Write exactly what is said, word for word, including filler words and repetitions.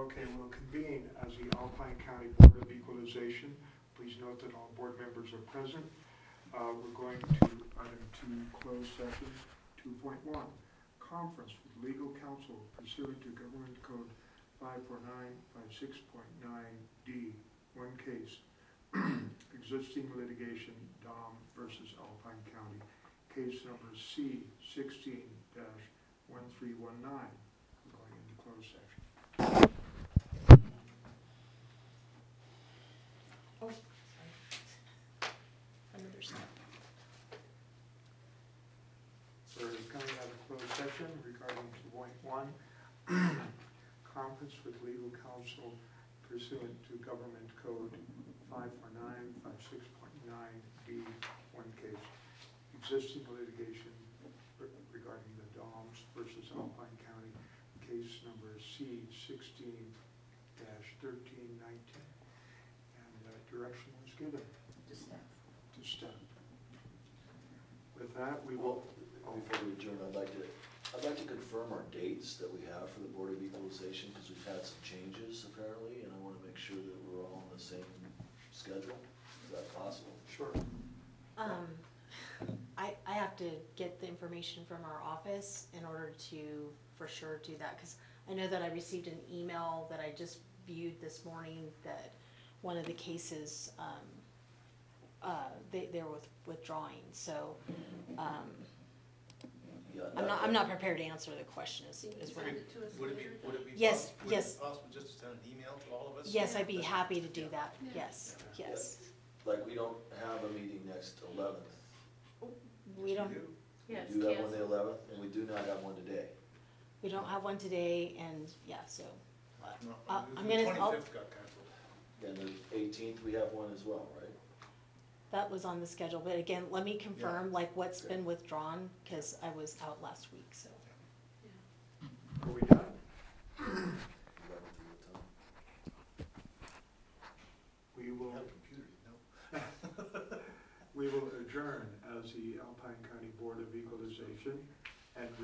Okay, we'll convene as the Alpine County Board of Equalization. Please note that all board members are present. Uh, we're going to item two, closed session. two point one, conference with legal counsel pursuant to Government Code five four nine five six point nine D, one case, existing litigation, Dom versus Alpine County, case number C sixteen dash one three one nine. We're going into closed session. Oh, sorry. Another step. So we're coming out of closed session regarding two point one, conference with legal counsel pursuant to Government Code five four nine five six point nine D, one case, existing litigation regarding the Doms versus Alpine County, case number C sixteen dash thirteen nineteen. And uh, direction was given To staff. to staff. With that, we will. Well, before we adjourn, I'd like to, I'd like to confirm our dates that we have for the Board of Equalization, because we've had some changes apparently, and I want to make sure that we're all on the same schedule. Is that possible? Sure. Um, I, I have to get the information from our office in order to, for sure, do that, because I know that I received an email that I just viewed this morning that one of the cases, um, uh, they, they're with, withdrawing, so, um, Yeah, I'm that- not, I'm not prepared to answer the question is, is what Would I'm, it, would it be, would it be Yes, possible, would it yes. be possible just to send an email to all of us? yes, I'd be That's- happy to do yeah. that, Yeah. yes, Yeah. yes. Like, we don't have a meeting next eleventh. We don't, do. Yes, We do have one the canceled. eleventh, and we do not have one today. we don't have one today, and, yeah, so, uh, No, Uh, the I'm gonna- I'll- twenty-fifth got canceled. And the eighteenth, we have one as well, right? that was on the schedule, but again, let me confirm, like, what's been withdrawn, cause I was out last week, so. Are we done? eleventh of the time. We will, Have a computer, you know? we will adjourn as the Alpine County Board of Equalization and